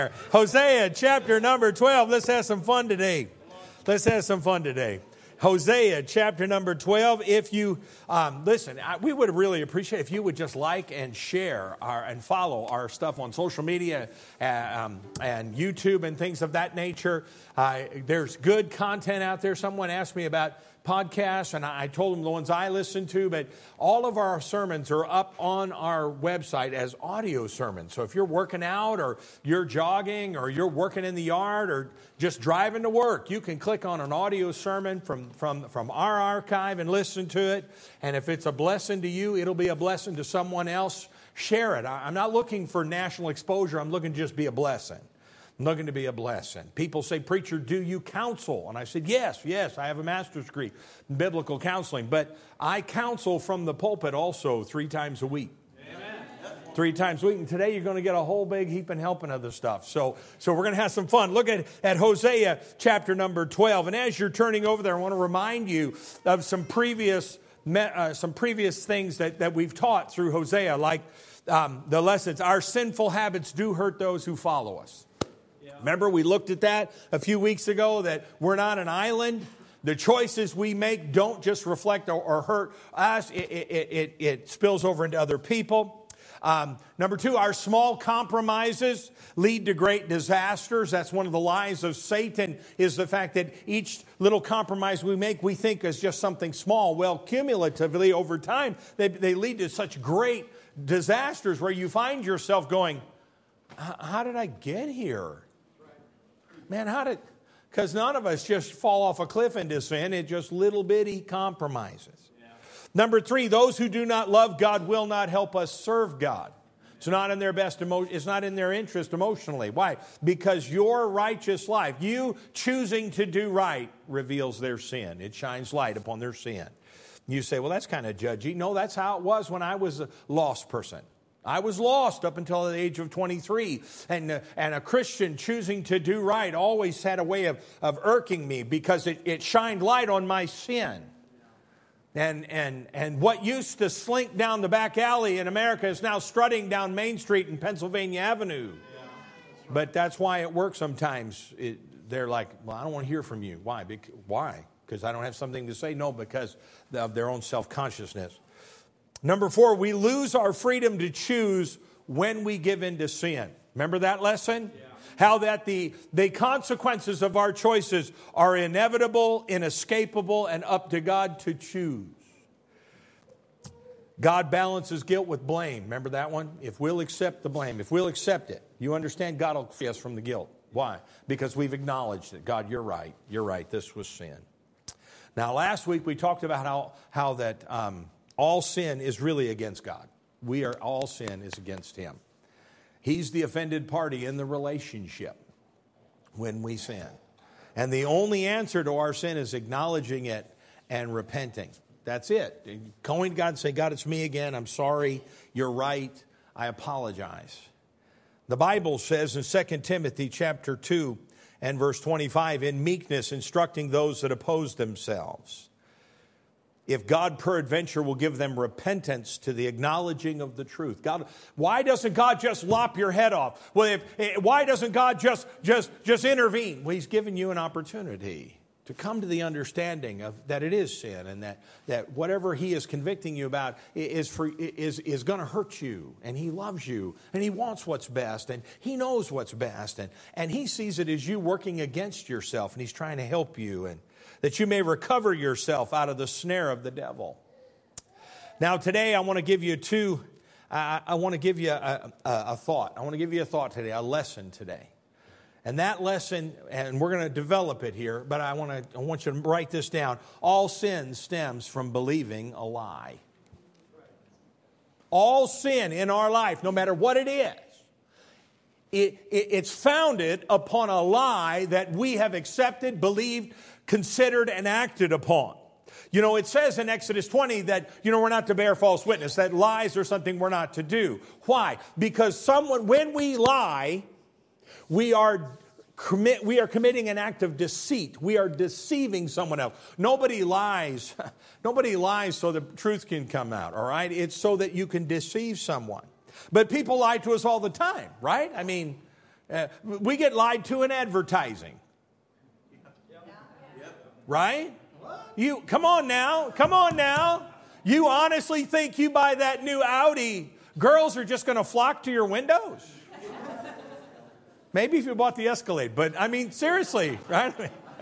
Hosea chapter number 12. Let's have some fun today. Hosea chapter number 12. If you listen, we would really appreciate if you would just like and share and follow our stuff on social media and YouTube and things of that nature. There's good content out there. Someone asked me about podcasts, and I told them the ones I listen to, but all of our sermons are up on our website as audio sermons. So if you're working out or you're jogging or you're working in the yard or just driving to work, you can click on an audio sermon from our archive and listen to it. And if it's a blessing to you, it'll be a blessing to someone else. Share it. I'm not looking for national exposure. I'm looking to just be a blessing. I'm looking to be a blessing. People say, "Preacher, do you counsel?" And I said, yes, I have a master's degree in biblical counseling. But I counsel from the pulpit also 3 times a week. Amen. 3 times a week. And today you're going to get a whole big heap and helping of the stuff. So we're going to have some fun. Look at Hosea chapter number 12. And as you're turning over there, I want to remind you of some previous things that we've taught through Hosea, like the lessons. Our sinful habits do hurt those who follow us. Remember, we looked at that a few weeks ago, that we're not an island. The choices we make don't just reflect or hurt us. It spills over into other people. Number 2, our small compromises lead to great disasters. That's one of the lies of Satan, is the fact that each little compromise we make, we think is just something small. Well, cumulatively over time, they lead to such great disasters where you find yourself going, how did I get here? Man, because none of us just fall off a cliff into sin. It's just little bitty compromises. Yeah. Number 3, those who do not love God will not help us serve God. It's not in their it's not in their interest emotionally. Why? Because your righteous life, you choosing to do right, reveals their sin. It shines light upon their sin. You say, well, that's kind of judgy. No, that's how it was when I was a lost person. I was lost up until the age of 23, and a Christian choosing to do right always had a way of irking me, because it shined light on my sin. And what used to slink down the back alley in America is now strutting down Main Street and Pennsylvania Avenue. But that's why it works sometimes. They're like, well, I don't want to hear from you. Why? Because I don't have something to say? No, because of their own self-consciousness. Number 4, we lose our freedom to choose when we give in to sin. Remember that lesson? Yeah. How that the consequences of our choices are inevitable, inescapable, and up to God to choose. God balances guilt with blame. Remember that one? If we'll accept the blame, if we'll accept it, you understand, God will free us from the guilt. Why? Because we've acknowledged it. God, you're right, this was sin. Now, last week we talked about how that all sin is really against God. All sin is against Him. He's the offended party in the relationship when we sin. And the only answer to our sin is acknowledging it and repenting. That's it. Going to God and saying, God, it's me again. I'm sorry. You're right. I apologize. The Bible says in 2 Timothy chapter 2 and verse 25, in meekness instructing those that oppose themselves, if God peradventure will give them repentance to the acknowledging of the truth. God, why doesn't God just lop your head off? Well, why doesn't God just intervene? Well, He's given you an opportunity to come to the understanding of that it is sin, and that whatever He is convicting you about is going to hurt you, and He loves you, and He wants what's best, and He knows what's best, and He sees it as you working against yourself, and He's trying to help you, and that you may recover yourself out of the snare of the devil. Now, today I want to give you I want to give you a thought. I want to give you a thought today, a lesson today. And that lesson, and we're going to develop it here, but I want you to write this down. All sin stems from believing a lie. All sin in our life, no matter what it is, it's founded upon a lie that we have accepted, believed, considered, and acted upon. You know, it says in Exodus 20 that, we're not to bear false witness, that lies are something we're not to do. Why? Because when we lie, we are committing an act of deceit. We are deceiving someone else. Nobody lies. Nobody lies so the truth can come out, all right? It's so that you can deceive someone. But people lie to us all the time, right? I mean, We get lied to in advertising. Right? Come on now. You honestly think you buy that new Audi, girls are just going to flock to your windows? Maybe if you bought the Escalade, but I mean, seriously, right?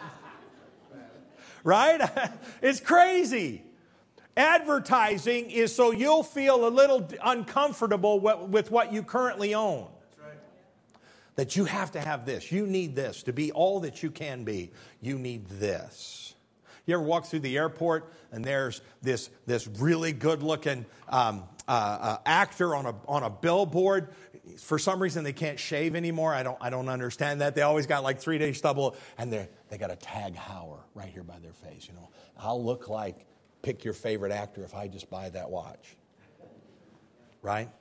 Right? It's crazy. Advertising is so you'll feel a little uncomfortable with what you currently own. That's right. That you have to have this. You need this to be all that you can be. You need this. You ever walk through the airport and there's this really good-looking actor on a billboard? For some reason, they can't shave anymore. I don't understand that. They always got like 3-day stubble, and they got a Tag Heuer right here by their face. You know, I'll look like pick your favorite actor if I just buy that watch. Right?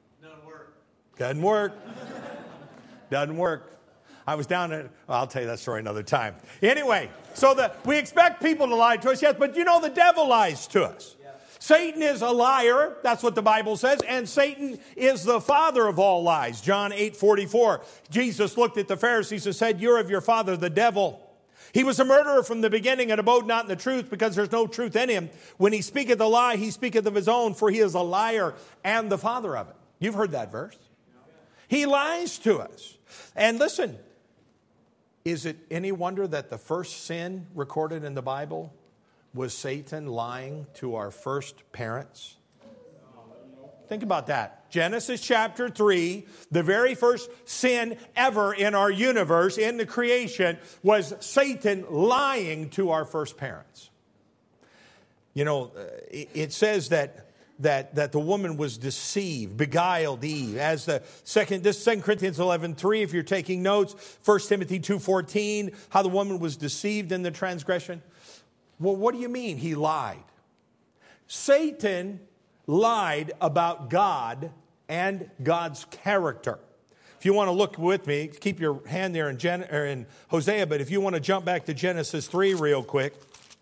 Doesn't work. Doesn't work. I was down at, I'll tell you that story another time. Anyway, so we expect people to lie to us, yes, but you know the devil lies to us. Yeah. Satan is a liar, that's what the Bible says, and Satan is the father of all lies. John 8:44, Jesus looked at the Pharisees and said, "You're of your father, the devil. He was a murderer from the beginning and abode not in the truth, because there's no truth in him. When he speaketh a lie, he speaketh of his own, for he is a liar and the father of it." You've heard that verse. He lies to us. And listen, is it any wonder that the first sin recorded in the Bible was Satan lying to our first parents? Think about that. Genesis chapter 3, the very first sin ever in our universe, in the creation, was Satan lying to our first parents. You know, it says that the woman was deceived, beguiled Eve. As this is 2 Corinthians 11:3, if you're taking notes. 1 Timothy 2:14, how the woman was deceived in the transgression. Well, what do you mean he lied? Satan lied about God and God's character. If you want to look with me, keep your hand there in Hosea, but if you want to jump back to Genesis 3 real quick.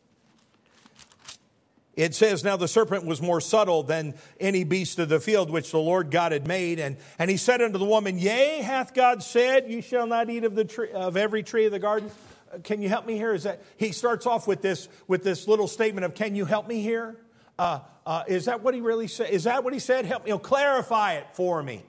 It says, "Now the serpent was more subtle than any beast of the field which the Lord God had made. And he said unto the woman, Yea, hath God said, You shall not eat of every tree of the garden?" Can you help me here? He starts off with this little statement of, "Can you help me here?" Is that what he really said? Is that what he said? Help me, clarify it for me.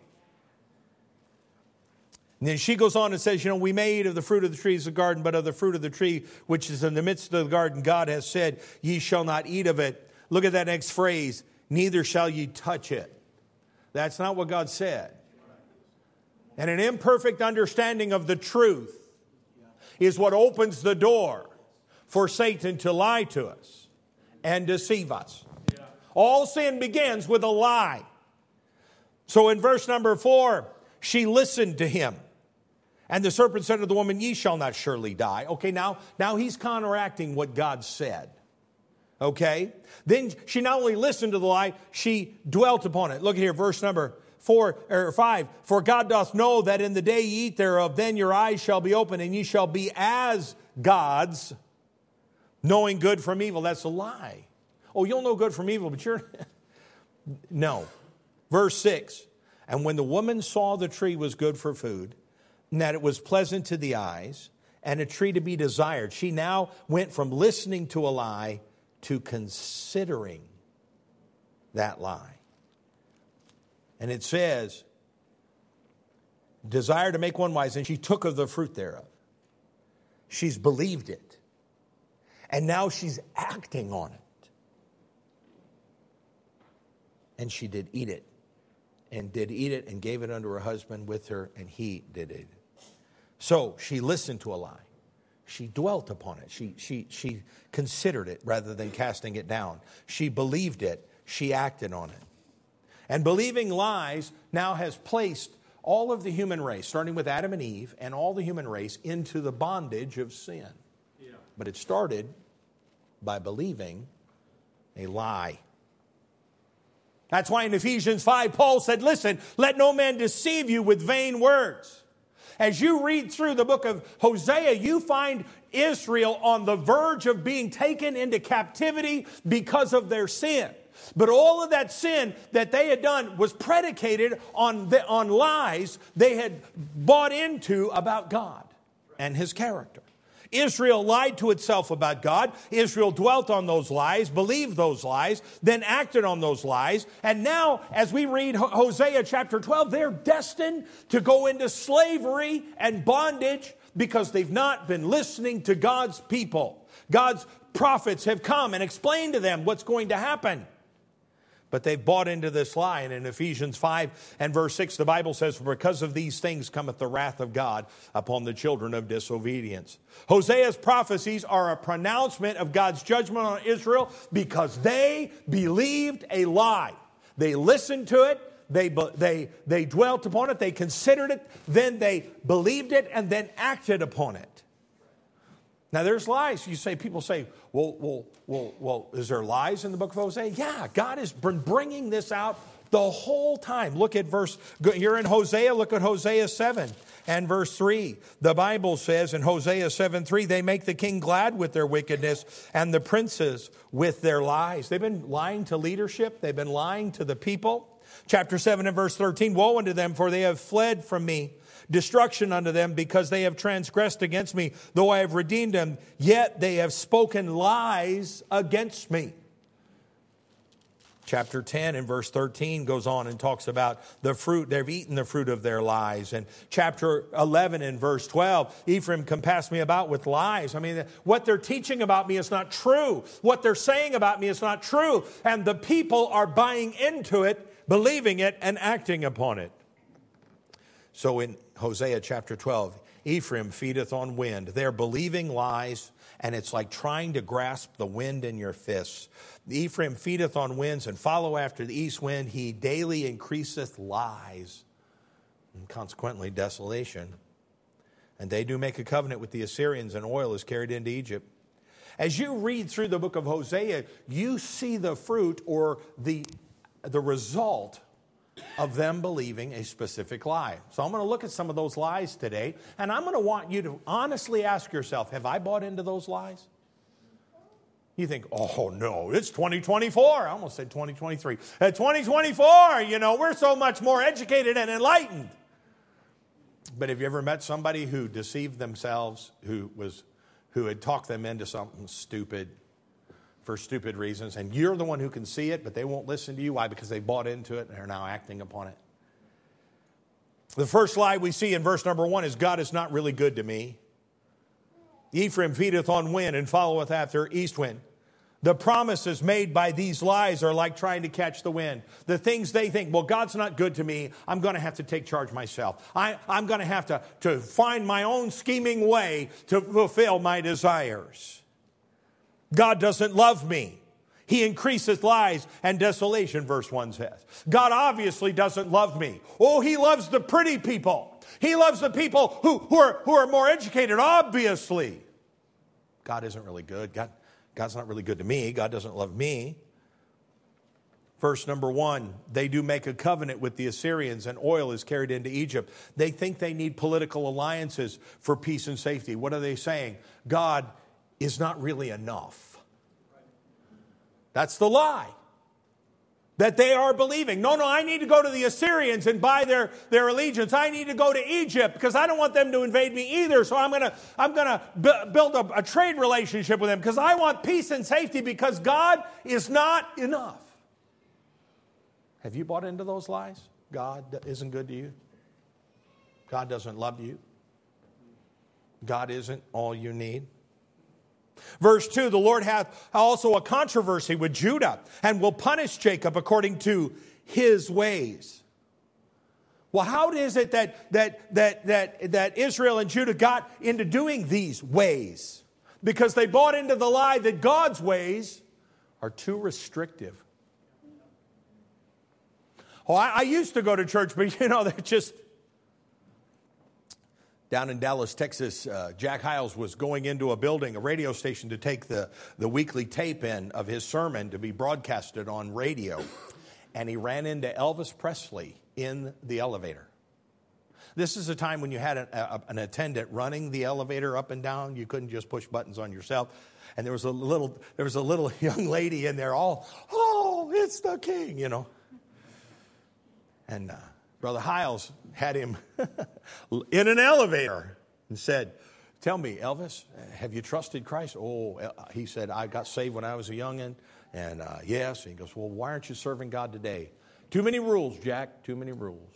And then she goes on and says, "We may eat of the fruit of the trees of the garden, but of the fruit of the tree which is in the midst of the garden, God has said, Ye shall not eat of it." Look at that next phrase, "Neither shall ye touch it." That's not what God said. And an imperfect understanding of the truth is what opens the door for Satan to lie to us and deceive us. All sin begins with a lie. So in verse number 4, she listened to him. And the serpent said to the woman, "Ye shall not surely die." Okay, now he's counteracting what God said. Okay? Then she not only listened to the lie, she dwelt upon it. Look here, verse number 4 or 5. "For God doth know that in the day ye eat thereof, then your eyes shall be opened, and ye shall be as gods, knowing good from evil." That's a lie. Oh, you'll know good from evil, but you're... No. Verse 6. "And when the woman saw the tree was good for food, and that it was pleasant to the eyes, and a tree to be desired," she now went from listening to a lie to considering that lie. And it says, "Desire to make one wise, and she took of the fruit thereof." She's believed it. And now she's acting on it. "And she did eat it, and gave it unto her husband with her, and he did eat it." So she listened to a lie. She dwelt upon it. She considered it rather than casting it down. She believed it. She acted on it. And believing lies now has placed all of the human race, starting with Adam and Eve, and all the human race into the bondage of sin. Yeah. But it started by believing a lie. That's why in Ephesians 5, Paul said, "Listen, let no man deceive you with vain words." As you read through the book of Hosea, you find Israel on the verge of being taken into captivity because of their sin. But all of that sin that they had done was predicated on lies they had bought into about God and His character. Israel lied to itself about God. Israel dwelt on those lies, believed those lies, then acted on those lies. And now, as we read Hosea chapter 12, they're destined to go into slavery and bondage because they've not been listening to God's people. God's prophets have come and explained to them what's going to happen. But they've bought into this lie. And in Ephesians 5 and verse 6, the Bible says, "For because of these things cometh the wrath of God upon the children of disobedience." Hosea's prophecies are a pronouncement of God's judgment on Israel because they believed a lie. They listened to it. They dwelt upon it. They considered it. Then they believed it and then acted upon it. Now, there's lies. People say, well, is there lies in the book of Hosea? Yeah, God has been bringing this out the whole time. Look at you're in Hosea, look at Hosea 7 and verse 3. The Bible says in Hosea 7:3, "They make the king glad with their wickedness and the princes with their lies." They've been lying to leadership. They've been lying to the people. Chapter 7 and verse 13, "Woe unto them, for they have fled from me. Destruction unto them, because they have transgressed against me. Though I have redeemed them, yet they have spoken lies against me." Chapter 10 and verse 13 goes on and talks about the fruit. They've eaten the fruit of their lies. And chapter 11 and verse 12, "Ephraim compassed me about with lies." I mean, what they're teaching about me is not true. What they're saying about me is not true. And the people are buying into it, believing it, and acting upon it. So in Hosea chapter 12, Ephraim feedeth on wind. They're believing lies, and it's like trying to grasp the wind in your fists. Ephraim feedeth on winds, and follow after the east wind. He daily increaseth lies, and consequently desolation. And they do make a covenant with the Assyrians, and oil is carried into Egypt. As you read through the book of Hosea, you see the fruit or the result of them believing a specific lie. So I'm going to look at some of those lies today, and I'm going to want you to honestly ask yourself, have I bought into those lies? You think, oh no, it's 2024. I almost said 2023. At 2024, we're so much more educated and enlightened. But have you ever met somebody who deceived themselves, who had talked them into something stupid for stupid reasons, and you're the one who can see it, but they won't listen to you? Why? Because they bought into it and are now acting upon it. The first lie we see in verse number 1 is, God is not really good to me. Ephraim feedeth on wind and followeth after east wind. The promises made by these lies are like trying to catch the wind. The things they think, well, God's not good to me. I'm going to have to take charge myself. I'm going to have to find my own scheming way to fulfill my desires. God doesn't love me. He increaseth lies and desolation, verse 1 says. God obviously doesn't love me. Oh, He loves the pretty people. He loves the people who are more educated, obviously. God isn't really good. God's not really good to me. God doesn't love me. Verse number 1, they do make a covenant with the Assyrians, and oil is carried into Egypt. They think they need political alliances for peace and safety. What are they saying? God is not really enough. That's the lie that they are believing. No, I need to go to the Assyrians and buy their allegiance. I need to go to Egypt because I don't want them to invade me either. So I'm gonna build a trade relationship with them because I want peace and safety because God is not enough. Have you bought into those lies? God isn't good to you. God doesn't love you. God isn't all you need. Verse 2, the Lord hath also a controversy with Judah and will punish Jacob according to his ways. Well, how is it that Israel and Judah got into doing these ways? Because they bought into the lie that God's ways are too restrictive. Oh, I used to go to church, but they're just... Down in Dallas, Texas, Jack Hyles was going into a radio station, to take the weekly tape in of his sermon to be broadcasted on radio. And he ran into Elvis Presley in the elevator. This is a time when you had an attendant running the elevator up and down. You couldn't just push buttons on yourself. And there was a little young lady in there all, oh, it's the king, And Brother Hiles had him in an elevator and said, tell me, Elvis, have you trusted Christ? Oh, he said, I got saved when I was a youngin'. And yes. And he goes, well, why aren't you serving God today? Too many rules, Jack. Too many rules.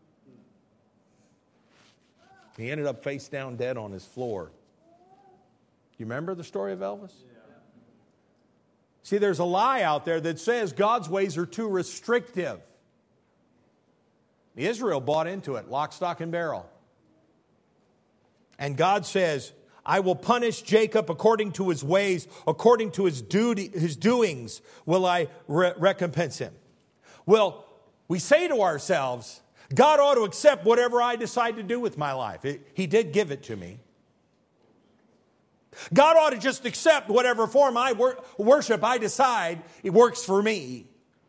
He ended up face down dead on his floor. You remember the story of Elvis? Yeah. See, there's a lie out there that says God's ways are too restrictive. Israel bought into it, lock, stock, and barrel. And God says, I will punish Jacob according to his ways, according to his doings will I recompense him. Well, we say to ourselves, God ought to accept whatever I decide to do with my life. He did give it to me. God ought to just accept whatever form I worship I decide it works for me.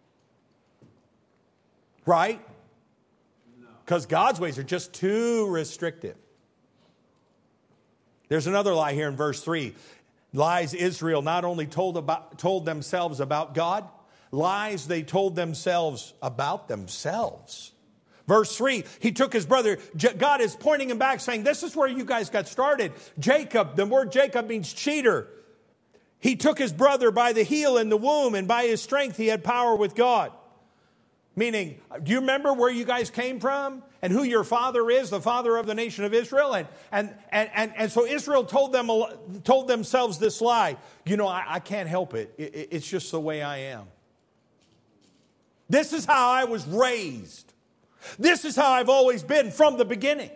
Right? Because God's ways are just too restrictive. There's another lie here in verse 3. Lies Israel not only told themselves about God, lies they told themselves about themselves. Verse 3, he took his brother. God is pointing him back saying, this is where you guys got started. Jacob, the word Jacob means cheater. He took his brother by the heel and the womb, and by his strength he had power with God. Meaning, do you remember where you guys came from and who your father is, the father of the nation of Israel? And so Israel told themselves this lie. I can't help it. It's just the way I am. This is how I was raised. This is how I've always been from the beginning.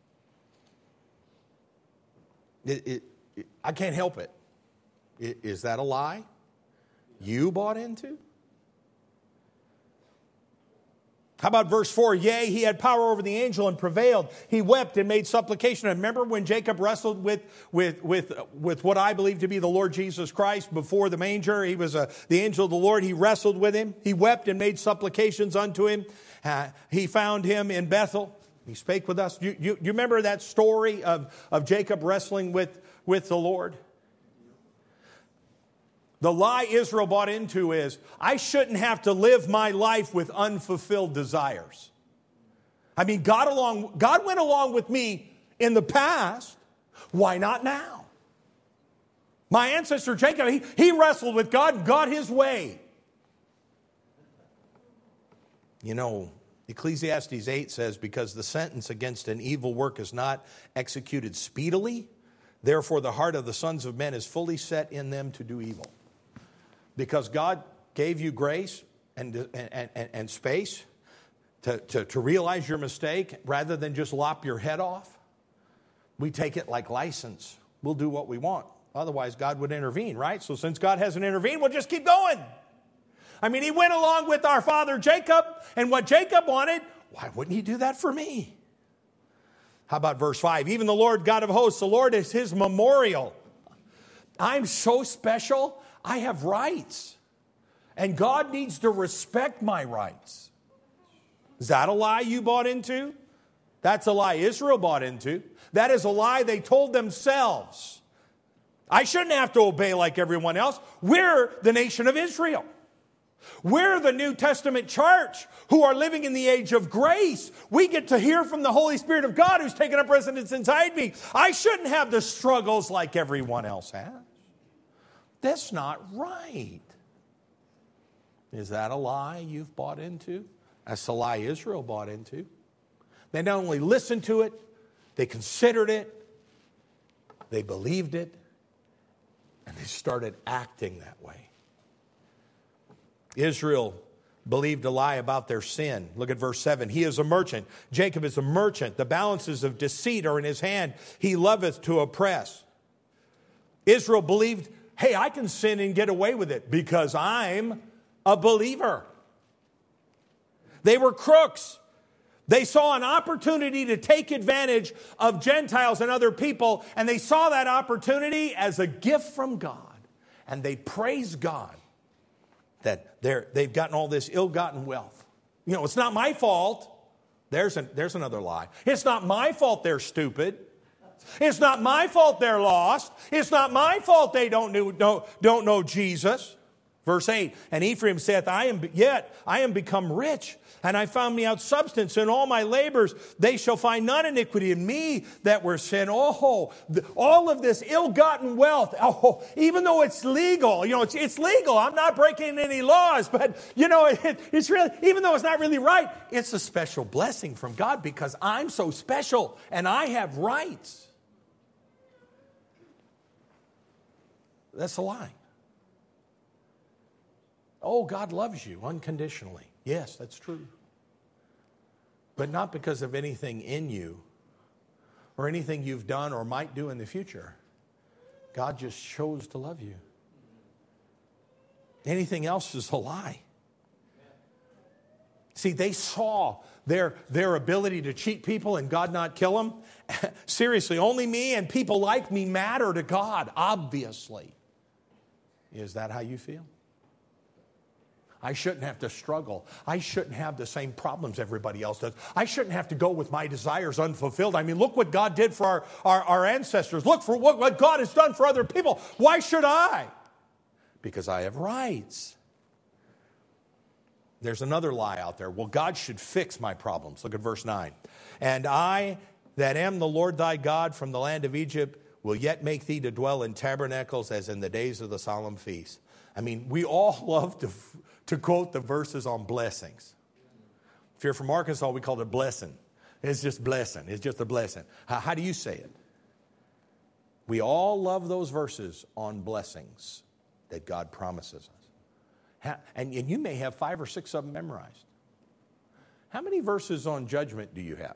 I can't help it. Is that a lie you bought into? How about verse 4? Yea, he had power over the angel and prevailed. He wept and made supplication. And remember when Jacob wrestled with what I believe to be the Lord Jesus Christ before the manger? He was the angel of the Lord. He wrestled with him. He wept and made supplications unto him. He found him in Bethel. He spake with us. You remember that story of Jacob wrestling with the Lord? The lie Israel bought into is, I shouldn't have to live my life with unfulfilled desires. I mean, God went along with me in the past. Why not now? My ancestor Jacob, he wrestled with God and got his way. Ecclesiastes 8 says, because the sentence against an evil work is not executed speedily, therefore the heart of the sons of men is fully set in them to do evil. Because God gave you grace and space to realize your mistake rather than just lop your head off, we take it like license. We'll do what we want. Otherwise, God would intervene, right? So since God hasn't intervened, we'll just keep going. I mean, he went along with our father Jacob, and what Jacob wanted, why wouldn't he do that for me? How about verse 5? Even the Lord God of hosts, the Lord is his memorial. I'm so special. I have rights. And God needs to respect my rights. Is that a lie you bought into? That's a lie Israel bought into. That is a lie they told themselves. I shouldn't have to obey like everyone else. We're the nation of Israel. We're the New Testament church who are living in the age of grace. We get to hear from the Holy Spirit of God who's taken up residence inside me. I shouldn't have the struggles like everyone else has. That's not right. Is that a lie you've bought into? That's the lie Israel bought into. They not only listened to it, they considered it, they believed it, and they started acting that way. Israel believed a lie about their sin. Look at verse 7. He is a merchant. Jacob is a merchant. The balances of deceit are in his hand. He loveth to oppress. Israel believed, hey, I can sin and get away with it because I'm a believer. They were crooks. They saw an opportunity to take advantage of Gentiles and other people, and they saw that opportunity as a gift from God. And they praised God that they've gotten all this ill-gotten wealth. You know, it's not my fault. There's another lie. It's not my fault they're stupid. It's not my fault they're lost. It's not my fault they don't know Jesus. Verse 8, and Ephraim saith, I am become rich, and I found me out substance in all my labors. They shall find none iniquity in me that were sin. Oh, all of this ill-gotten wealth, even though it's legal, it's legal. I'm not breaking any laws, but, it's really, even though it's not really right, it's a special blessing from God because I'm so special and I have rights. That's a lie. Oh, God loves you unconditionally. Yes, that's true. But not because of anything in you or anything you've done or might do in the future. God just chose to love you. Anything else is a lie. See, they saw their ability to cheat people and God not kill them. Seriously, only me and people like me matter to God, obviously. Is that how you feel? I shouldn't have to struggle. I shouldn't have the same problems everybody else does. I shouldn't have to go with my desires unfulfilled. I mean, look what God did for our ancestors. Look for what God has done for other people. Why should I? Because I have rights. There's another lie out there. Well, God should fix my problems. Look at verse 9. And I that am the Lord thy God from the land of Egypt will yet make thee to dwell in tabernacles as in the days of the solemn feast. I mean, we all love to quote the verses on blessings. If you're from Arkansas, we call it blessing. It's just blessing. It's just a blessing. How do you say it? We all love those verses on blessings that God promises us. And you may have 5 or 6 of them memorized. How many verses on judgment do you have?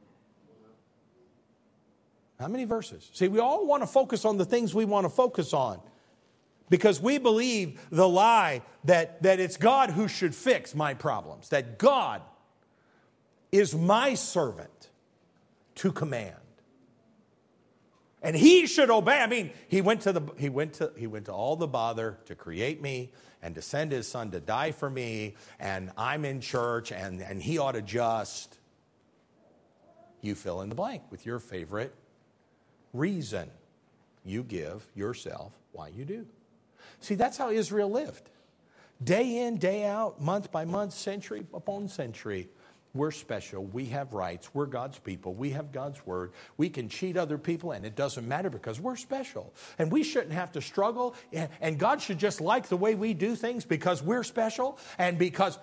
How many verses? See, we all want to focus on the things we want to focus on. Because we believe the lie that it's God who should fix my problems. That God is my servant to command. And He should obey. I mean, He went to all the bother to create me and to send His Son to die for me. And I'm in church and He ought to just, you fill in the blank with your favorite reason you give yourself why you do. See, that's how Israel lived. Day in, day out, month by month, century upon century. We're special. We have rights. We're God's people. We have God's word. We can cheat other people, and it doesn't matter because we're special. And we shouldn't have to struggle. And God should just like the way we do things because we're special and because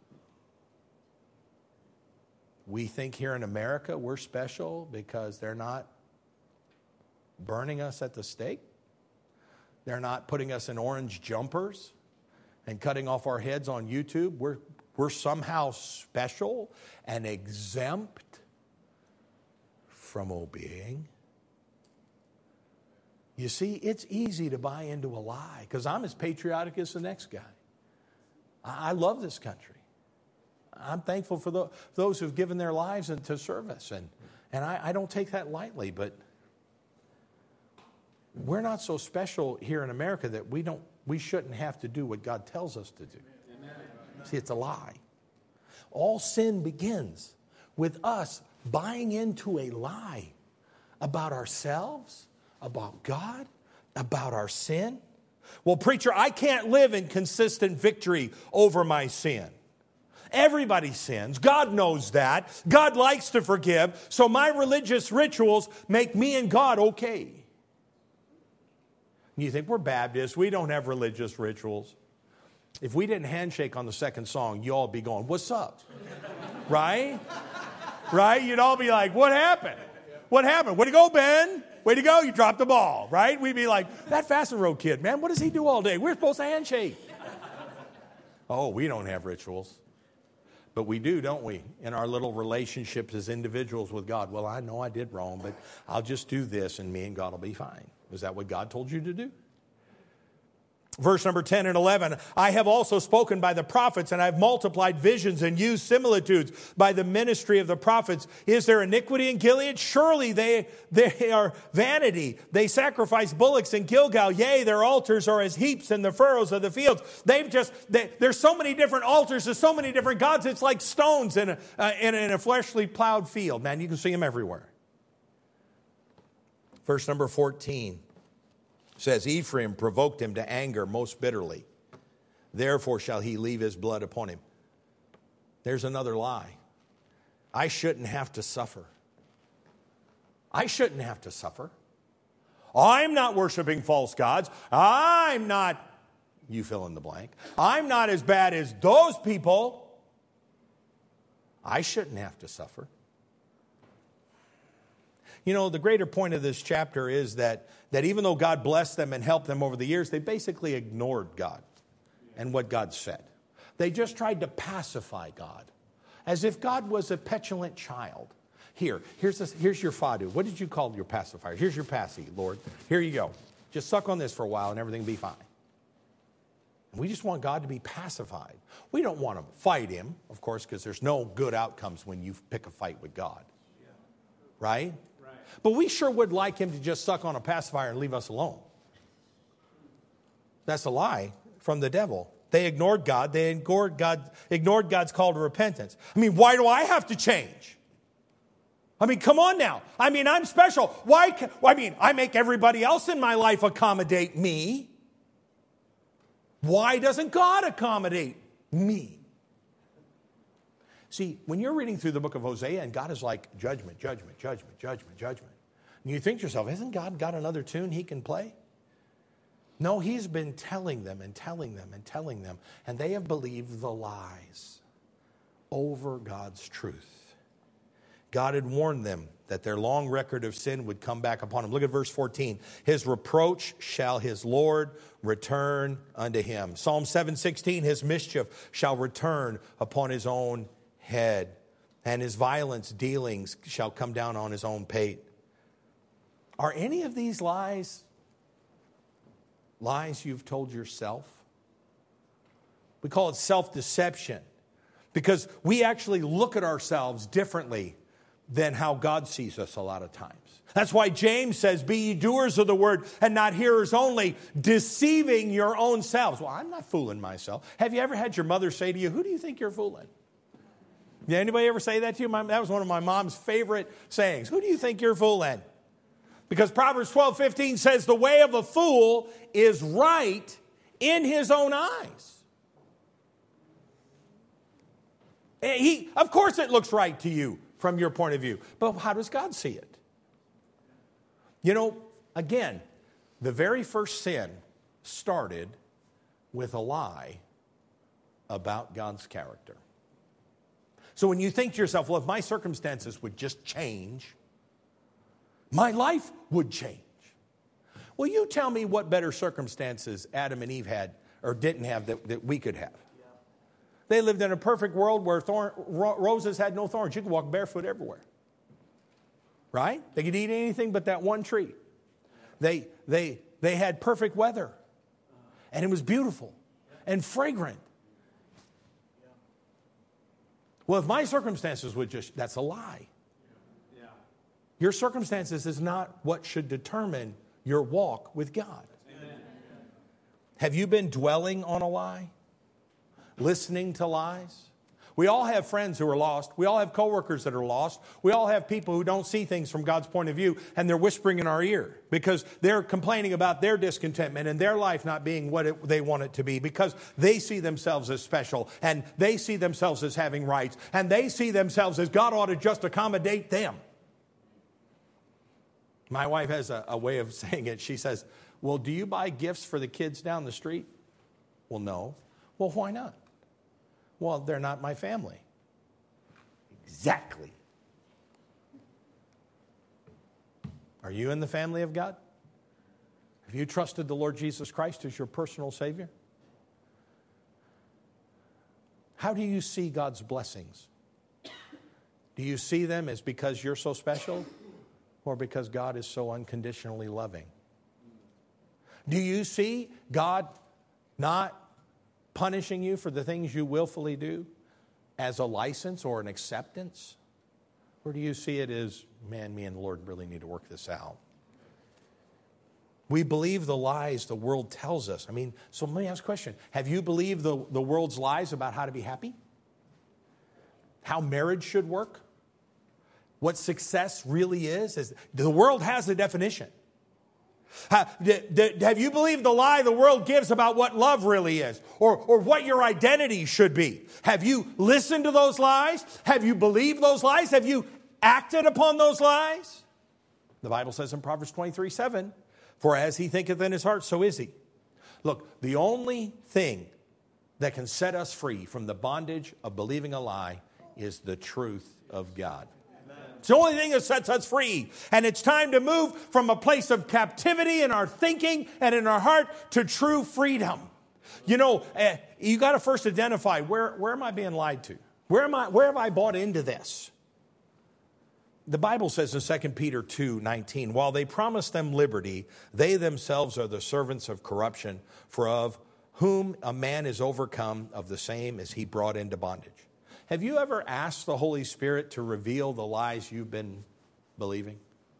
we think here in America we're special because they're not burning us at the stake. They're not putting us in orange jumpers and cutting off our heads on YouTube. We're somehow special and exempt from obeying. You see, it's easy to buy into a lie because I'm as patriotic as the next guy. I love this country. I'm thankful for those who've given their lives into service. And I don't take that lightly, but we're not so special here in America that we shouldn't have to do what God tells us to do. Amen. See, it's a lie. All sin begins with us buying into a lie about ourselves, about God, about our sin. Well, preacher, I can't live in consistent victory over my sin. Everybody sins. God knows that. God likes to forgive. So my religious rituals make me and God okay. You think we're Baptists, we don't have religious rituals. If we didn't handshake on the second song, you all be going, what's up? Right? Right? You'd all be like, what happened? What happened? Way to go, Ben. Way to go. You dropped the ball. Right? We'd be like, that Fasten Road kid, man, what does he do all day? We're supposed to handshake. Oh, we don't have rituals. But we do, don't we? In our little relationships as individuals with God. Well, I know I did wrong, but I'll just do this and me and God will be fine. Is that what God told you to do? Verse number 10 and 11, I have also spoken by the prophets, and I have multiplied visions and used similitudes by the ministry of the prophets. Is there iniquity in Gilead? Surely they are vanity. They sacrifice bullocks in Gilgal. Yea, their altars are as heaps in the furrows of the fields. There's so many different altars, there's so many different gods. It's like stones in a fleshly plowed field. Man, you can see them everywhere. Verse number 14 says, Ephraim provoked him to anger most bitterly. therefore shall he leave his blood upon him. There's another lie. I shouldn't have to suffer. I shouldn't have to suffer. I'm not worshiping false gods. I'm not, you fill in the blank. I'm not as bad as those people. I shouldn't have to suffer. You know, the greater point of this chapter is that even though God blessed them and helped them over the years, they basically ignored God and what God said. They just tried to pacify God, as if God was a petulant child. Here's your fadu. What did you call your pacifier? Here's your passy, Lord. Here you go. Just suck on this for a while and everything will be fine. And we just want God to be pacified. We don't want to fight him, of course, because there's no good outcomes when you pick a fight with God. Right? But we sure would like him to just suck on a pacifier and leave us alone. That's a lie from the devil. They ignored God. They ignored God's call to repentance. I mean, why do I have to change? I mean, come on now. I mean, I'm special. I make everybody else in my life accommodate me. Why doesn't God accommodate me? See, when you're reading through the book of Hosea and God is like judgment, judgment, judgment, judgment, judgment, and you think to yourself, hasn't God got another tune he can play? No, he's been telling them and telling them and telling them, and they have believed the lies over God's truth. God had warned them that their long record of sin would come back upon him. Look at verse 14. His reproach shall his Lord return unto him. Psalm 7:16, his mischief shall return upon his own head, and his violence dealings shall come down on his own pate. Are any of these lies you've told yourself? We call it self-deception because we actually look at ourselves differently than how God sees us a lot of times. That's why James says, be ye doers of the word and not hearers only, deceiving your own selves. Well, I'm not fooling myself. Have you ever had your mother say to you, who do you think you're fooling? Did anybody ever say that to you? That was one of my mom's favorite sayings. Who do you think you're fooling? Because Proverbs 12:15 says the way of a fool is right in his own eyes. Of course it looks right to you from your point of view. But how does God see it? You know, again, the very first sin started with a lie about God's character. So when you think to yourself, well, if my circumstances would just change, my life would change. Well, you tell me what better circumstances Adam and Eve had or didn't have that we could have. They lived in a perfect world where roses had no thorns. You could walk barefoot everywhere. Right? They could eat anything but that one tree. They had perfect weather. And it was beautiful and fragrant. Well, if my circumstances would just, that's a lie. Your circumstances is not what should determine your walk with God. Amen. Have you been dwelling on a lie? Listening to lies? We all have friends who are lost. We all have coworkers that are lost. We all have people who don't see things from God's point of view, and they're whispering in our ear because they're complaining about their discontentment and their life not being what they want it to be because they see themselves as special and they see themselves as having rights and they see themselves as God ought to just accommodate them. My wife has a way of saying it. She says, well, do you buy gifts for the kids down the street? Well, no. Well, why not? Well, they're not my family. Exactly. Are you in the family of God? Have you trusted the Lord Jesus Christ as your personal Savior? How do you see God's blessings? Do you see them as because you're so special or because God is so unconditionally loving? Do you see God not punishing you for the things you willfully do as a license or an acceptance? Or do you see it as, man, me and the Lord really need to work this out? We believe the lies the world tells us. I mean, so let me ask a question. Have you believed the world's lies about how to be happy? How marriage should work? What success really is? The world has a definition. Have you believed the lie the world gives about what love really is or what your identity should be? Have you listened to those lies? Have you believed those lies? Have you acted upon those lies? The Bible says in Proverbs 23:7, for as he thinketh in his heart, so is he. Look, the only thing that can set us free from the bondage of believing a lie is the truth of God. It's the only thing that sets us free. And it's time to move from a place of captivity in our thinking and in our heart to true freedom. You know, you got to first identify, where am I being lied to? Where have I bought into this? The Bible says in 2 Peter 2:19, while they promise them liberty, they themselves are the servants of corruption, for of whom a man is overcome, of the same is he brought into bondage. Have you ever asked the Holy Spirit to reveal the lies you've been believing?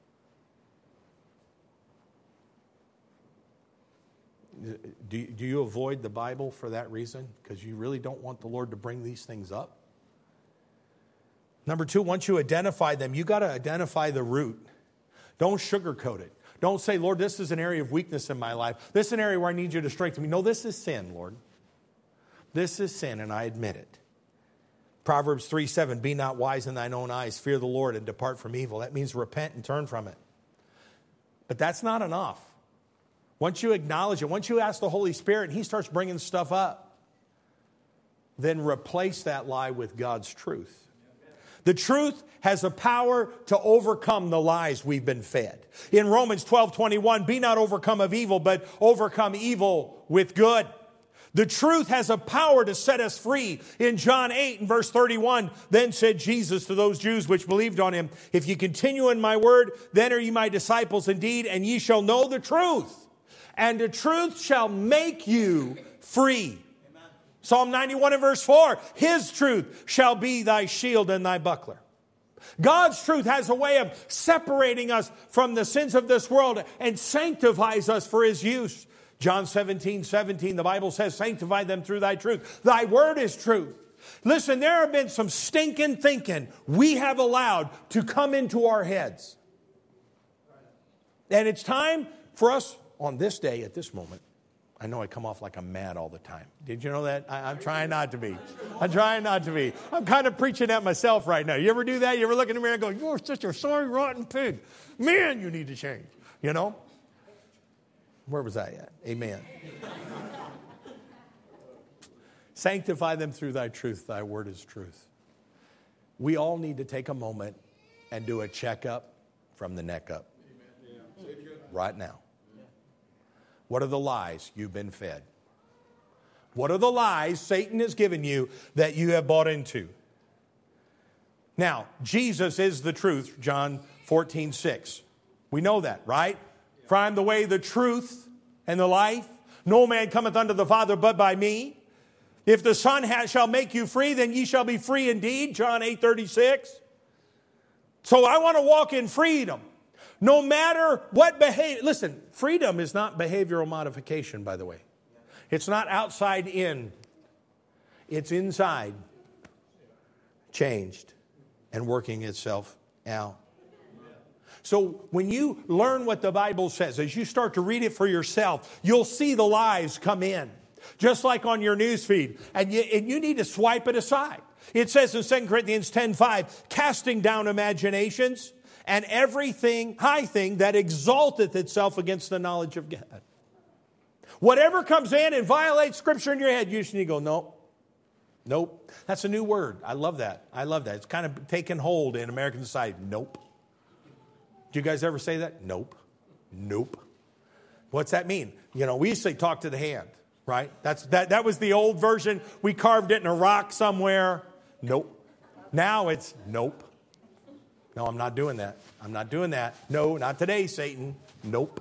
Do you avoid the Bible for that reason? Because you really don't want the Lord to bring these things up? Number two, once you identify them, you got to identify the root. Don't sugarcoat it. Don't say, Lord, this is an area of weakness in my life. This is an area where I need you to strengthen me. No, this is sin, Lord. This is sin, and I admit it. Proverbs 3:7, be not wise in thine own eyes, fear the Lord and depart from evil. That means repent and turn from it. But that's not enough. Once you acknowledge it, once you ask the Holy Spirit and he starts bringing stuff up, then replace that lie with God's truth. The truth has a power to overcome the lies we've been fed. In Romans 12:21, be not overcome of evil, but overcome evil with good. The truth has a power to set us free. In John 8 and verse 31, then said Jesus to those Jews which believed on him, if ye continue in my word, then are ye my disciples indeed, and ye shall know the truth. And the truth shall make you free. Amen. Psalm 91 and verse 4, his truth shall be thy shield and thy buckler. God's truth has a way of separating us from the sins of this world and sanctifies us for his use. John 17:17, the Bible says, sanctify them through thy truth. Thy word is truth. Listen, there have been some stinking thinking we have allowed to come into our heads. And it's time for us on this day, at this moment. I know I come off like I'm mad all the time. Did you know that? I'm trying not to be. I'm trying not to be. I'm kind of preaching at myself right now. You ever do that? You ever look in the mirror and go, you're such a sorry, rotten pig. Man, you need to change. You know? Where was I at? Amen. Sanctify them through thy truth. Thy word is truth. We all need to take a moment and do a checkup from the neck up. Right now. What are the lies you've been fed? What are the lies Satan has given you that you have bought into? Now, Jesus is the truth, John 14:6. We know that, right? For I am the way, the truth, and the life. No man cometh unto the Father but by me. If the Son shall make you free, then ye shall be free indeed. John 8:36. So I want to walk in freedom. No matter what behavior. Listen, freedom is not behavioral modification, by the way. It's not outside in. It's inside, changed, and working itself out. So when you learn what the Bible says, as you start to read it for yourself, you'll see the lies come in. Just like on your news feed. And you need to swipe it aside. It says in 2 Corinthians 10:5, casting down imaginations and everything, high thing that exalteth itself against the knowledge of God. Whatever comes in and violates Scripture in your head, you just need to go, nope. Nope. That's a new word. I love that. I love that. It's kind of taken hold in American society. Nope. Do you guys ever say that? Nope. Nope. What's that mean? You know, we used to say talk to the hand, right? That was the old version. We carved it in a rock somewhere. Nope. Now it's nope. No, I'm not doing that. I'm not doing that. No, not today, Satan. Nope.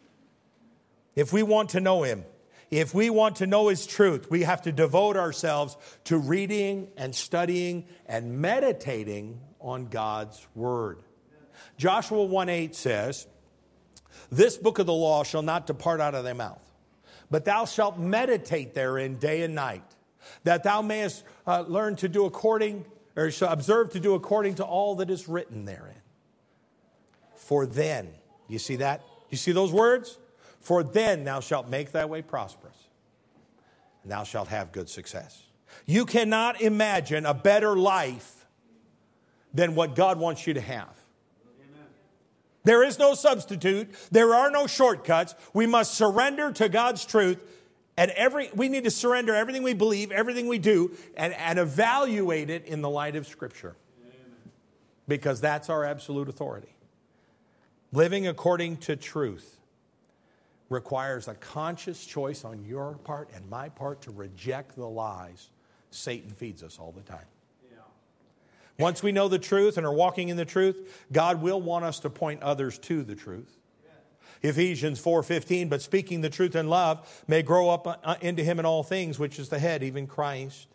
If we want to know him, if we want to know his truth, we have to devote ourselves to reading and studying and meditating on God's word. Joshua 1:8 says, this book of the law shall not depart out of thy mouth, but thou shalt meditate therein day and night, that thou mayest learn to do according, or shall observe to do according to all that is written therein. For then, you see that? You see those words? For then thou shalt make thy way prosperous, and thou shalt have good success. You cannot imagine a better life than what God wants you to have. Amen. There is no substitute. There are no shortcuts. We must surrender to God's truth. And we need to surrender everything we believe, everything we do, and evaluate it in the light of Scripture. Amen. Because that's our absolute authority. Living according to truth requires a conscious choice on your part and my part to reject the lies Satan feeds us all the time. Yeah. Once we know the truth and are walking in the truth, God will want us to point others to the truth. Yeah. Ephesians 4:15, but speaking the truth in love may grow up into him in all things, which is the head, even Christ.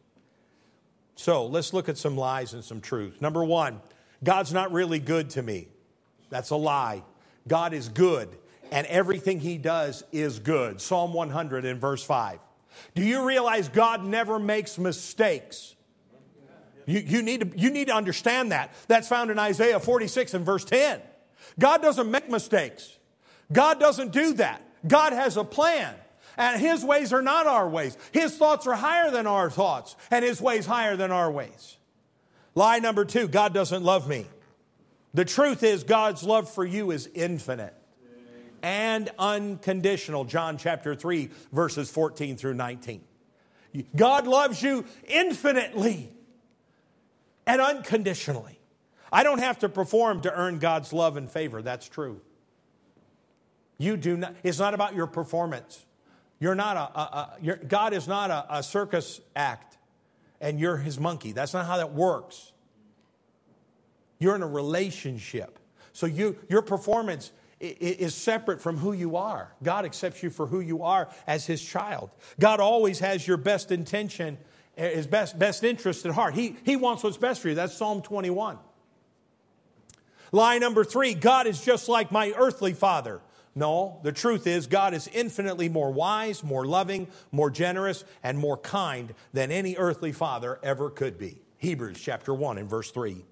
So let's look at some lies and some truth. Number one, God's not really good to me. That's a lie. God is good, and everything he does is good. Psalm 100 in verse 5. Do you realize God never makes mistakes? You need to understand that. That's found in Isaiah 46 and verse 10. God doesn't make mistakes. God doesn't do that. God has a plan. And his ways are not our ways. His thoughts are higher than our thoughts. And his ways higher than our ways. Lie number 2, God doesn't love me. The truth is God's love for you is infinite and unconditional. John chapter 3, verses 14 through 19. God loves you infinitely and unconditionally. I don't have to perform to earn God's love and favor. That's true. You do not. It's not about your performance. You're not God is not a circus act and you're his monkey. That's not how that works. You're in a relationship. So your performance is separate from who you are. God accepts you for who you are as his child. God always has your best intention, his best interest at heart. He wants what's best for you. That's Psalm 21. Lie number 3, God is just like my earthly father. No, the truth is God is infinitely more wise, more loving, more generous, and more kind than any earthly father ever could be. Hebrews chapter 1 and verse 3.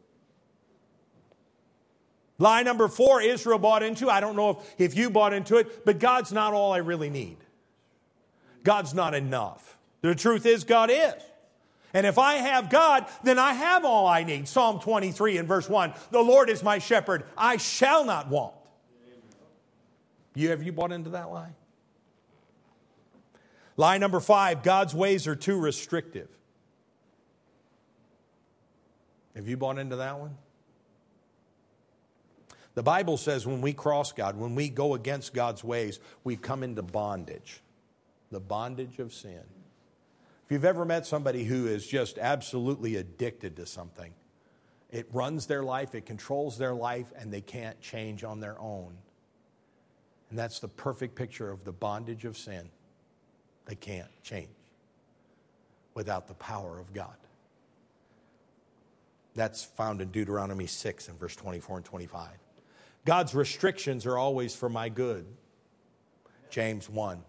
Lie number 4, Israel bought into. I don't know if you bought into it, but God's not all I really need. God's not enough. The truth is God is. And if I have God, then I have all I need. Psalm 23 and verse 1. The Lord is my shepherd. I shall not want. Have you bought into that lie? Lie number 5, God's ways are too restrictive. Have you bought into that one? The Bible says when we cross God, when we go against God's ways, we come into bondage. The bondage of sin. If you've ever met somebody who is just absolutely addicted to something, it runs their life, it controls their life, and they can't change on their own. And that's the perfect picture of the bondage of sin. They can't change without the power of God. That's found in Deuteronomy 6 and verse 24 and 25. God's restrictions are always for my good. James 1.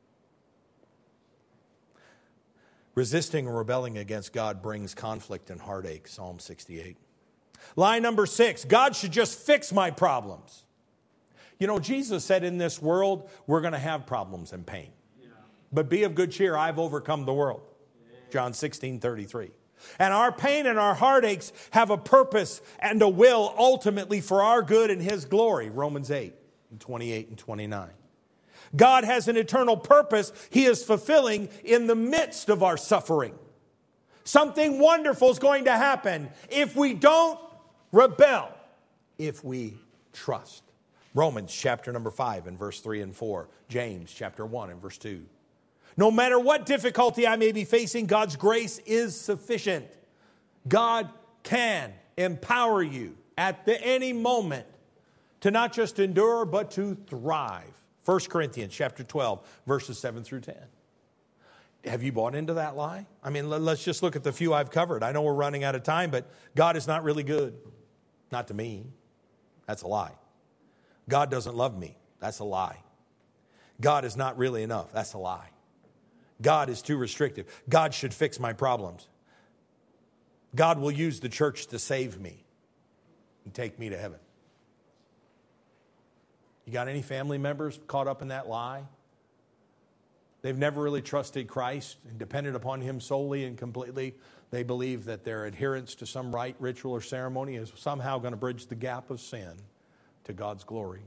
Resisting or rebelling against God brings conflict and heartache. Psalm 68. Lie number 6. God should just fix my problems. You know, Jesus said in this world, we're going to have problems and pain. Yeah. But be of good cheer, I've overcome the world. Yeah. John 16:33. And our pain and our heartaches have a purpose and a will ultimately for our good and his glory. Romans 8, 28 and 29. God has an eternal purpose he is fulfilling in the midst of our suffering. Something wonderful is going to happen if we don't rebel, if we trust. Romans chapter number 5 and verse 3 and 4. James chapter 1 and verse 2. No matter what difficulty I may be facing, God's grace is sufficient. God can empower you at any moment to not just endure, but to thrive. 1 Corinthians chapter 12, verses 7 through 10. Have you bought into that lie? I mean, let's just look at the few I've covered. I know we're running out of time, but God is not really good. Not to me. That's a lie. God doesn't love me. That's a lie. God is not really enough. That's a lie. God is too restrictive. God should fix my problems. God will use the church to save me and take me to heaven. You got any family members caught up in that lie? They've never really trusted Christ and depended upon Him solely and completely. They believe that their adherence to some rite, ritual, or ceremony is somehow going to bridge the gap of sin to God's glory.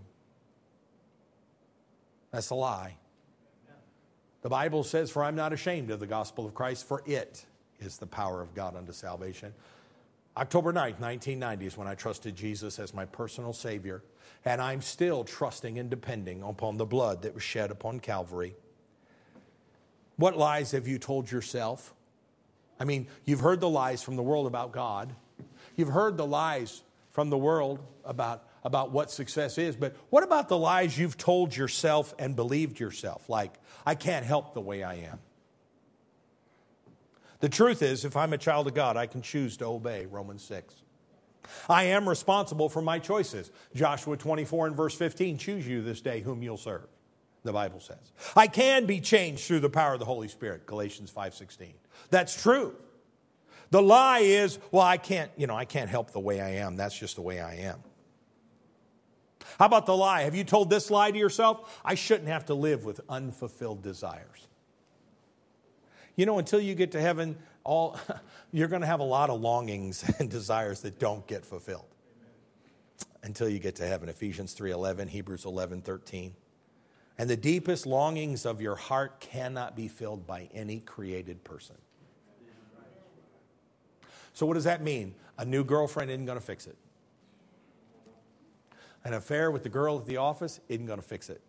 That's a lie. The Bible says, "For I'm not ashamed of the gospel of Christ, for it is the power of God unto salvation." October 9th, 1990 is when I trusted Jesus as my personal Savior, and I'm still trusting and depending upon the blood that was shed upon Calvary. What lies have you told yourself? I mean, you've heard the lies from the world about God. You've heard the lies from the world about what success is, but what about the lies you've told yourself and believed yourself? Like, I can't help the way I am. The truth is, if I'm a child of God, I can choose to obey, Romans 6. I am responsible for my choices. Joshua 24 and verse 15, "Choose you this day whom you'll serve," the Bible says. I can be changed through the power of the Holy Spirit, Galatians 5:16. That's true. The lie is, well, I can't help the way I am. That's just the way I am. How about the lie? Have you told this lie to yourself? I shouldn't have to live with unfulfilled desires. You know, until you get to heaven, you're going to have a lot of longings and desires that don't get fulfilled. Until you get to heaven. Ephesians 3:11, Hebrews 11:13. And the deepest longings of your heart cannot be filled by any created person. So what does that mean? A new girlfriend isn't going to fix it. An affair with the girl at the office isn't going to fix it.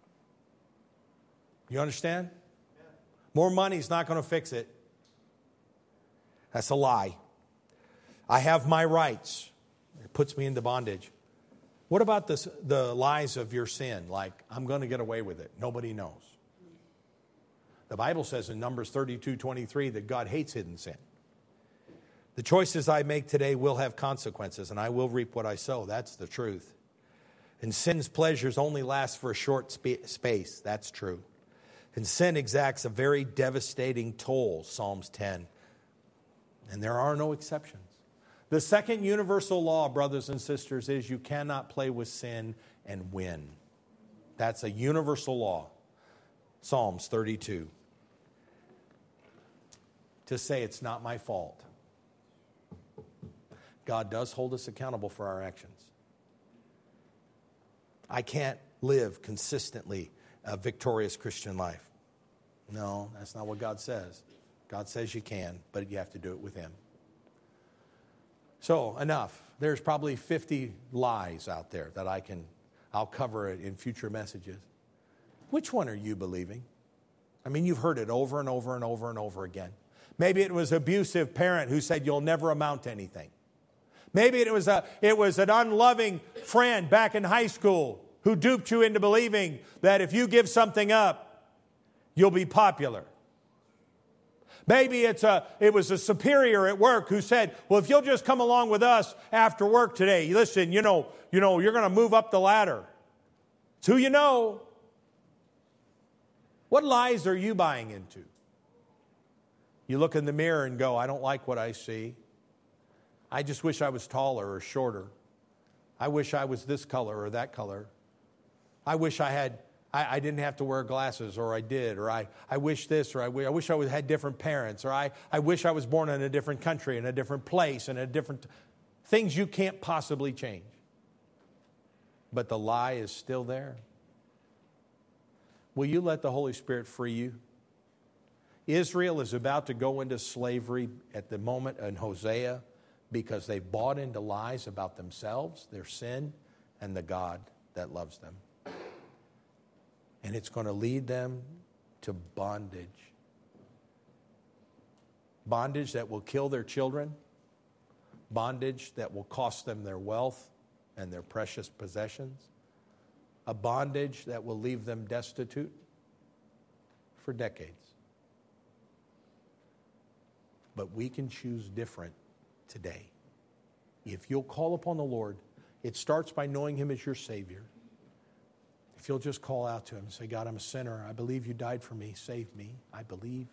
You understand? More money is not going to fix it. That's a lie. I have my rights. It puts me into bondage. What about the lies of your sin? Like, I'm going to get away with it. Nobody knows. The Bible says in Numbers 32:23 that God hates hidden sin. The choices I make today will have consequences, and I will reap what I sow. That's the truth. And sin's pleasures only last for a short space. That's true. And sin exacts a very devastating toll, Psalms 10. And there are no exceptions. The second universal law, brothers and sisters, is you cannot play with sin and win. That's a universal law. Psalms 32. To say it's not my fault. God does hold us accountable for our actions. I can't live consistently a victorious Christian life. No, that's not what God says. God says you can, but you have to do it with Him. So, enough. There's probably 50 lies out there that I'll cover it in future messages. Which one are you believing? I mean, you've heard it over and over and over and over again. Maybe it was an abusive parent who said you'll never amount to anything. Maybe it was an unloving friend back in high school who duped you into believing that if you give something up, you'll be popular. Maybe it was a superior at work who said, well, if you'll just come along with us after work today, listen, you're going to move up the ladder. It's who you know. What lies are you buying into? You look in the mirror and go, I don't like what I see. I just wish I was taller or shorter. I wish I was this color or that color. I wish I didn't have to wear glasses, or I did, or I wish this, or I wish I had different parents, or I wish I was born in a different country, in a different place, in a different... Things you can't possibly change. But the lie is still there. Will you let the Holy Spirit free you? Israel is about to go into slavery at the moment in Hosea because they've bought into lies about themselves, their sin, and the God that loves them. And it's going to lead them to bondage. Bondage that will kill their children. Bondage that will cost them their wealth and their precious possessions. A bondage that will leave them destitute for decades. But we can choose different today. If you'll call upon the Lord, it starts by knowing Him as your Savior. If you'll just call out to Him and say, God, I'm a sinner. I believe you died for me. Save me. I believe.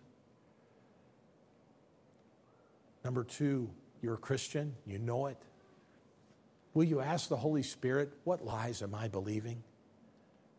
Number 2, you're a Christian. You know it. Will you ask the Holy Spirit, what lies am I believing?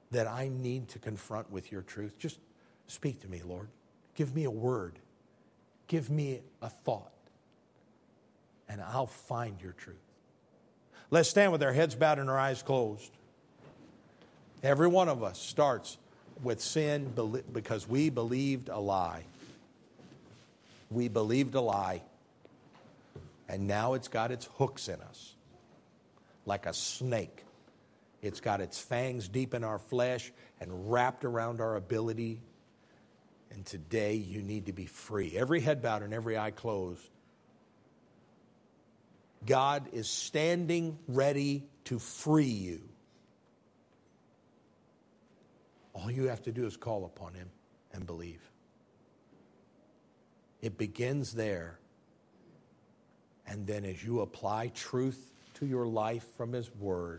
that I need to confront with your truth, just speak to me, Lord. Give me a word. Give me a thought. And I'll find your truth. Let's stand with our heads bowed and our eyes closed. Every one of us starts with sin because we believed a lie. We believed a lie. And now it's got its hooks in us. Like a snake. It's got its fangs deep in our flesh and wrapped around our ability. And today you need to be free. Every head bowed and every eye closed. God is standing ready to free you. All you have to do is call upon him and believe. It begins there. And then as you apply truth to your life from his word,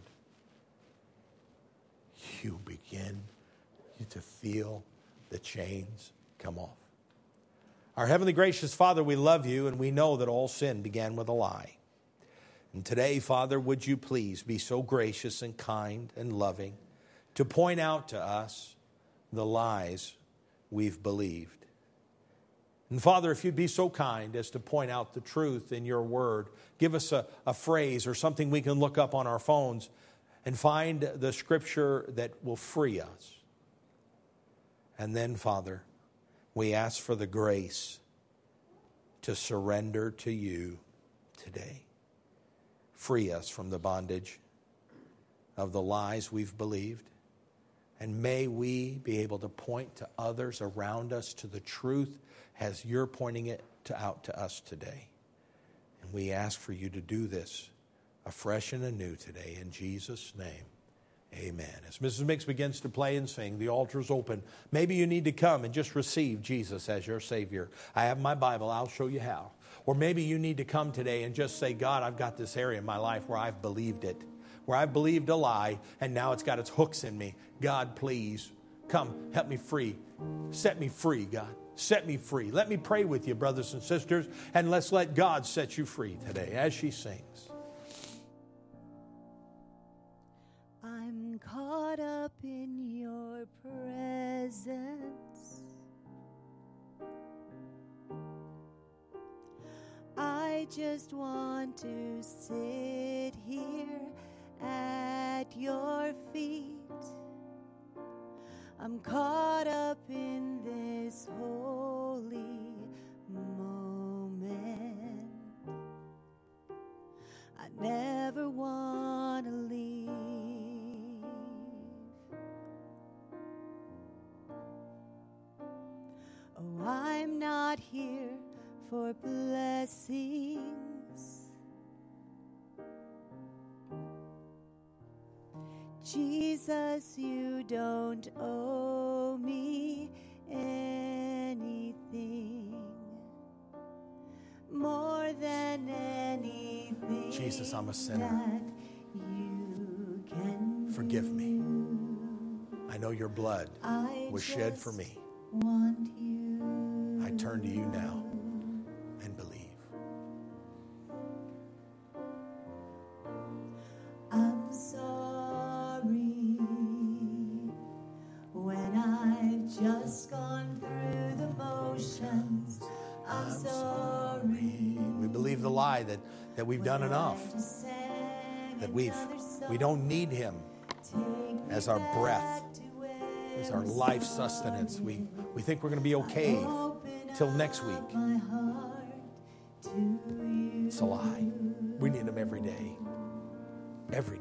you begin to feel the chains come off. Our heavenly gracious Father, we love you and we know that all sin began with a lie. And today, Father, would you please be so gracious and kind and loving to point out to us the lies we've believed. And Father, if you'd be so kind as to point out the truth in your word, give us a phrase or something we can look up on our phones and find the scripture that will free us. And then, Father, we ask for the grace to surrender to you today. Free us from the bondage of the lies we've believed. And may we be able to point to others around us to the truth as you're pointing it out to us today. And we ask for you to do this afresh and anew today. In Jesus' name, amen. As Mrs. Mix begins to play and sing, the altar is open. Maybe you need to come and just receive Jesus as your Savior. I have my Bible. I'll show you how. Or maybe you need to come today and just say, God, I've got this area in my life where I've believed it, where I've believed a lie, and now it's got its hooks in me. God, please, come, help me free. Set me free, God. Set me free. Let me pray with you, brothers and sisters, and let's let God set you free today as she sings. I'm caught up in your presence. I just want to sit here at your feet. I'm caught up in this holy moment. I never want to leave. Oh, I'm not here for blessings. Jesus, you don't owe me anything more than anything. Jesus, I'm a sinner. That you can Forgive me. do. I know your blood was shed for me. Want you. I turn to you now and believe. I'm sorry when I've just gone through the motions. I'm sorry. We believe the lie that we've done enough, that we don't need him as our breath, as our life sustenance. We think we're going to be okay till next week. It's a lie. We need him every day. Every day.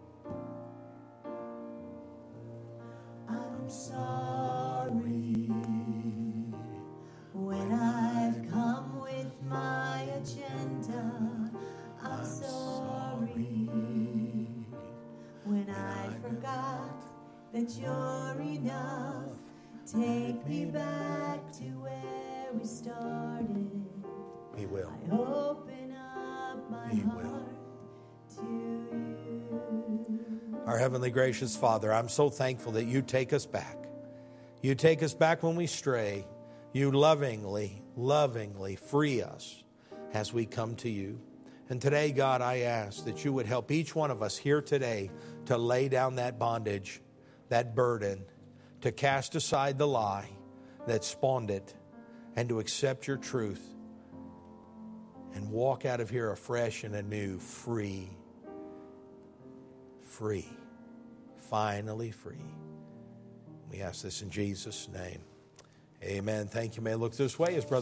I'm sorry when I've come with my agenda. I'm sorry when I forgot that you're enough. Take me back to where we started. He will. I open up my He will. heart to you. Our heavenly gracious Father, I'm so thankful that you take us back. You take us back when we stray. You lovingly, lovingly free us as we come to you. And today, God, I ask that you would help each one of us here today to lay down that bondage. that burden, to cast aside the lie that spawned it, and to accept your truth and walk out of here afresh and anew, free. Free. Finally free. We ask this in Jesus' name. Amen. Thank you. May I look this way as Brother